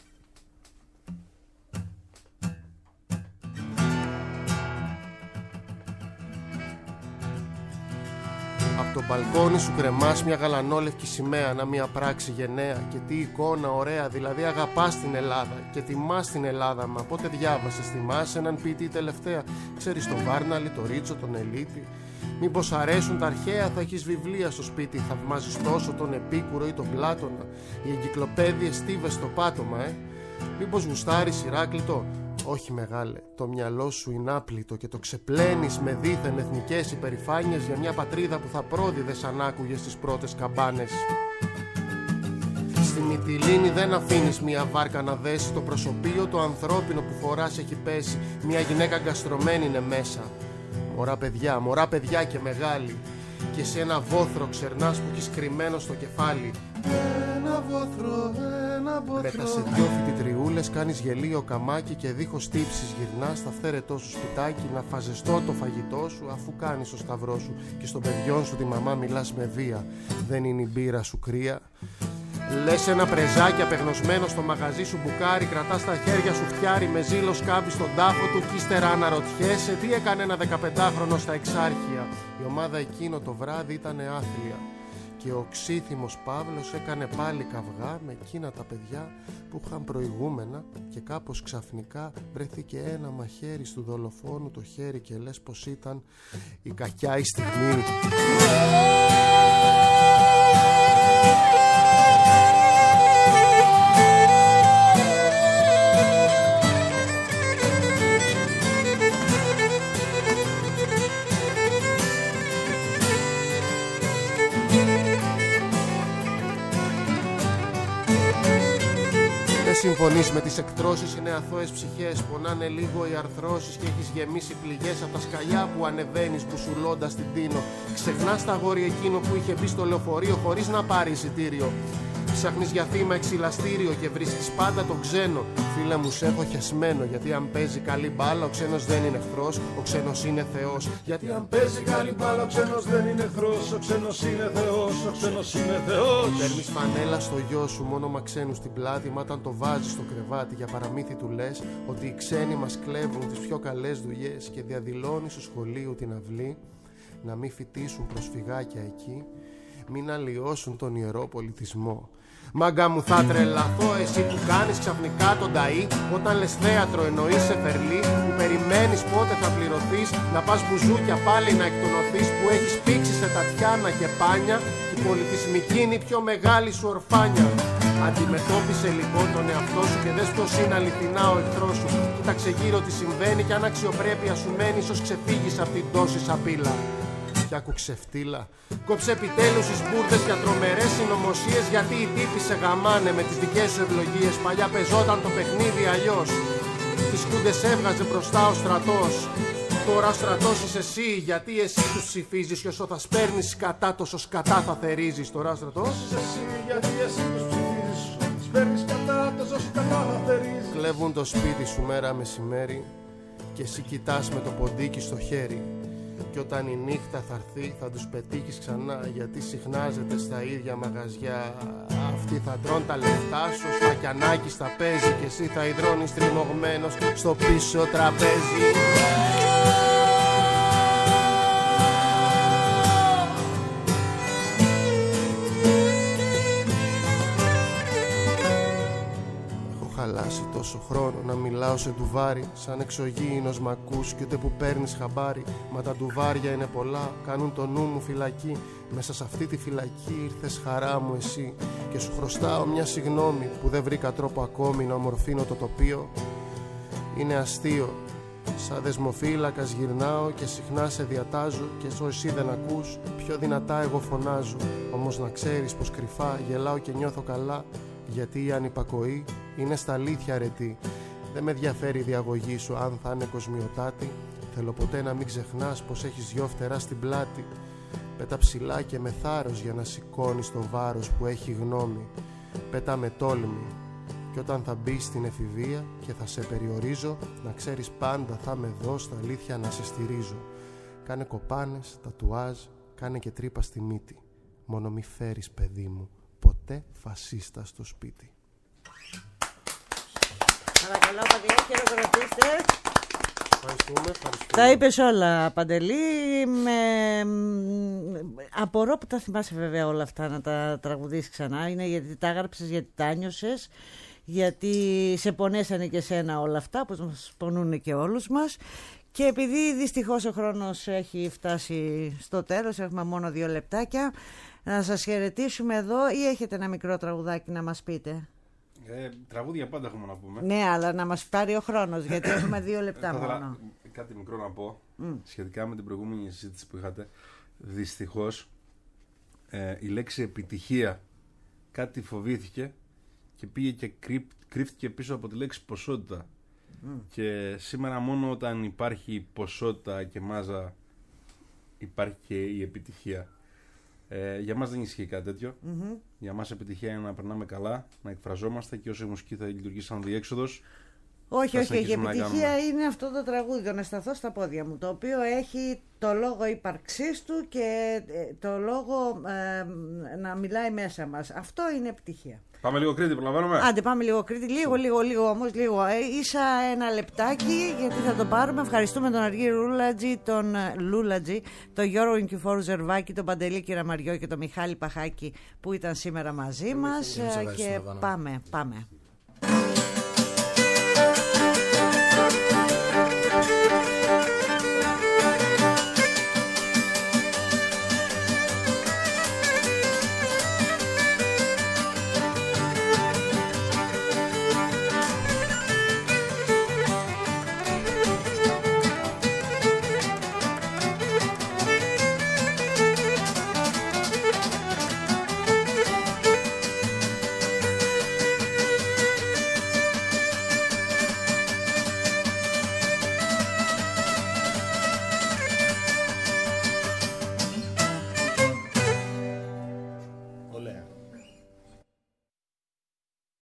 Από το μπαλκόνι σου κρεμάς μια γαλανόλευκη σημαία, να μια πράξη γενναία. Και τι εικόνα ωραία, δηλαδή αγαπάς την Ελλάδα και τιμάς την Ελλάδα. Μα πότε διάβασες, θυμάσαι έναν ποιητή τελευταία? Ξέρεις τον Βάρναλη, τον Ρίτσο, τον Ελίτη? Μήπως αρέσουν τα αρχαία, θα έχεις βιβλία στο σπίτι. Θαυμάζεις τόσο τον Επίκουρο ή τον Πλάτωνα, οι εγκυκλοπαίδειες στίβες στο πάτωμα, ε? Μήπως γουστάρεις Ηράκλειτο? Όχι μεγάλε, το μυαλό σου είναι άπλητο και το ξεπλένεις με δίθεν εθνικές υπερηφάνειες για μια πατρίδα που θα πρόδιδες αν άκουγες τις πρώτες καμπάνες. Στη Μυτιλήνη δεν αφήνεις μια βάρκα να δέσει, το προσωπείο το ανθρώπινο που φοράς έχει πέσει, μια γυναίκα γκαστρωμένη είναι μέσα. Μωρά παιδιά, μωρά παιδιά και μεγάλη, και σε ένα βόθρο ξερνάς που έχεις κρυμμένο στο κεφάλι. Ένα βόθρο, ένα βόθρο. Με τα σε δυο φοιτητριούλες κάνεις γελίο καμάκι και δίχως τύψεις γυρνάς στα φθέρετό σου σπιτάκι να φαζεστώ το φαγητό σου, αφού κάνεις το σταυρό σου και στον παιδιών σου τη μαμά μιλάς με βία. Δεν είναι η μπύρα σου κρύα? Λες ένα πρεζάκι απεγνωσμένο στο μαγαζί σου μπουκάρι, κρατάς στα χέρια σου φτιάρι, με ζήλο σκάβει στον τάφο του κι ύστερα αναρωτιέσαι τι έκανε ένα δεκαπεντάχρονο στα Εξάρχεια. Η ομάδα εκείνο το βράδυ ήτανε άθλια και ο ξύθιμος Παύλος έκανε πάλι καυγά με εκείνα τα παιδιά που είχαν προηγούμενα και κάπως ξαφνικά βρέθηκε ένα μαχαίρι του δολοφόνου το χέρι και λες πως ήταν η κακιά η στιγμή. συμφωνείς με τις εκτρώσεις, είναι αθώες ψυχές. Πονάνε λίγο οι αρθρώσεις και έχεις γεμίσει πληγές από τα σκαλιά που ανεβαίνεις μπουσουλώντας την Τίνο. Ξεχνάς τα αγόρι εκείνο που είχε μπει στο λεωφορείο χωρίς να πάρει εισιτήριο. Ψάχνεις για θύμα εξυλαστήριο και βρίσκεις πάντα τον ξένο. Φίλε μου, σε έχω χεσμένο. Γιατί αν παίζει καλή μπάλα, ο ξένος δεν είναι εχθρός, ο ξένος είναι Θεός. Γιατί αν παίζει καλή μπάλα, ο ξένος δεν είναι εχθρός, ο ξένος είναι Θεός, ο ξένος είναι Θεός. Παίρνεις φανέλα στο γιο σου, μόνο ξένου στην πλάτη. Μα όταν το βάζεις στο κρεβάτι, για παραμύθι του λες ότι οι ξένοι μας κλέβουν τις πιο καλές δουλειές. Και διαδηλώνεις στο σχολείο την αυλή να μην φοιτήσουν προσφυγάκια εκεί, μην αλλοιώσουν τον ιερό πολιτισμό. Μάγκα μου θα τρελαθώ, εσύ που κάνεις ξαφνικά τον ταΐ. Όταν λες θέατρο εννοείς σε φερλί, που περιμένεις πότε θα πληρωθείς. Να πας μπουζούκια πάλι να εκτονωθείς, που έχεις πήξει σε τατιάνα και πάνια. Και η πολιτισμική είναι η πιο μεγάλη σου ορφάνια. Αντιμετώπισε λοιπόν τον εαυτό σου και δες ποιος είναι αληθινά ο εχθρός σου. Κοίταξε γύρω τι συμβαίνει και αν αξιοπρέπεια σου μένει, ίσως ξεφύγεις από την τόση σαπίλα. Κι άκου ξεφτύλα. Κόψε επιτέλους τις μπουρδες για τρομερές συνωμοσίες. Γιατί οι τύποι σε γαμάνε με τις δικές σου ευλογίες. Παλιά πεζόταν το παιχνίδι αλλιώς. Τις κούντες έβγαζε μπροστά ο στρατός. Τώρα ο στρατός είσαι εσύ. Γιατί εσύ τους ψηφίζεις. Και όσο θα σπέρνεις κατά, τόσο σκατά θα θερίζεις. Τώρα ο στρατός είσαι εσύ. Γιατί εσύ τους ψηφίζεις. Σπέρνεις κατά, τόσο σκατά θα θερίζεις. Κλέβουν το σπίτι σου μέρα μεσημέρι. Και εσύ κοιτάς με το ποντίκι στο χέρι. Και όταν η νύχτα θα έρθει θα τους πετύχεις ξανά. Γιατί συχνάζεται στα ίδια μαγαζιά. Αυτοί θα τρώνε τα λεφτά σου, ο Σφακιανάκης θα παίζει. Και εσύ θα υδρώνεις τριμωγμένος στο πίσω τραπέζι. Χαλάσει τόσο χρόνο να μιλάω σε ντουβάρι. Σαν εξωγήινος μ' ακούς κι ούτε που παίρνεις χαμπάρι. Μα τα ντουβάρια είναι πολλά, κάνουν το νου μου φυλακή. Μέσα σε αυτή τη φυλακή ήρθες χαρά μου εσύ. Και σου χρωστάω μια συγνώμη που δεν βρήκα τρόπο ακόμη να ομορφύνω το τοπίο. Είναι αστείο. Σαν δεσμοφύλακας γυρνάω και συχνά σε διατάζω. Και όσο εσύ δεν ακούς, πιο δυνατά εγώ φωνάζω. Όμως να ξέρεις πως κρυφά γελάω και νιώθω καλά. Γιατί η ανυπακοή είναι στα αλήθεια αρετή. Δεν με ενδιαφέρει η διαγωγή σου αν θα είναι κοσμιοτάτη. Θέλω ποτέ να μην ξεχνάς πως έχεις δυο φτερά στην πλάτη. Πέτα ψηλά και με θάρρος για να σηκώνεις το βάρος που έχει γνώμη. Πέτα με τόλμη. Και όταν θα μπεις στην εφηβεία και θα σε περιορίζω, να ξέρεις πάντα θα με δω στα αλήθεια να σε στηρίζω. Κάνε κοπάνες, τατουάζ, κάνε και τρύπα στη μύτη. Μόνο μη φέρεις παιδί μου ποτέ φασίστα στο σπίτι. Παρακαλώ, Παντελή, χειροκροτήστε. Ευχαριστούμε, ευχαριστούμε. Τα είπες όλα, Παντελή. Με... Απορώ που τα θυμάσαι βέβαια όλα αυτά να τα τραγουδήσεις ξανά. Είναι γιατί τα έγραψες, γιατί τα νιώσες, γιατί σε πονέσανε και σένα όλα αυτά, όπως μας πονούν και όλους μας. Και επειδή δυστυχώς ο χρόνος έχει φτάσει στο τέλος, έχουμε μόνο δύο λεπτάκια, να σας χαιρετήσουμε εδώ ή έχετε ένα μικρό τραγουδάκι να μας πείτε? Ε, τραγούδια πάντα έχουμε να πούμε. Ναι, αλλά να μας πάρει ο χρόνος, γιατί έχουμε δύο λεπτά μόνο. μόνο. Κάτι μικρό να πω mm. σχετικά με την προηγούμενη συζήτηση που είχατε. Δυστυχώς ε, η λέξη επιτυχία κάτι φοβήθηκε και πήγε και κρύ, κρύφτηκε πίσω από τη λέξη ποσότητα. Mm. Και σήμερα μόνο όταν υπάρχει ποσότητα και μάζα υπάρχει και η επιτυχία. Ε, για μας δεν ισχύει κάτι τέτοιο. Mm-hmm. Για μας επιτυχία είναι να περνάμε καλά, να εκφραζόμαστε και όσο η μουσική θα λειτουργήσει σαν διέξοδος. Όχι, όχι, η επιτυχία είναι αυτό το τραγούδι, να σταθώ στα πόδια μου, το οποίο έχει το λόγο ύπαρξής του και το λόγο ε, να μιλάει μέσα μας. Αυτό είναι επιτυχία. Πάμε λίγο Κρήτη, προλαβαίνουμε. Άντε, πάμε λίγο Κρήτη, λίγο, λίγο, λίγο όμως, λίγο. Ε, ίσα ένα λεπτάκι, γιατί θα το πάρουμε. Ευχαριστούμε τον Αργύριο Λούλατζη, τον Λούλατζη, τον Γιώργο Νικηφόρου Ζερβάκη, τον Παντελή Κυραμαριό και τον Μιχάλη Παχάκη που ήταν σήμερα μαζί μας. Και πάμε, πάμε.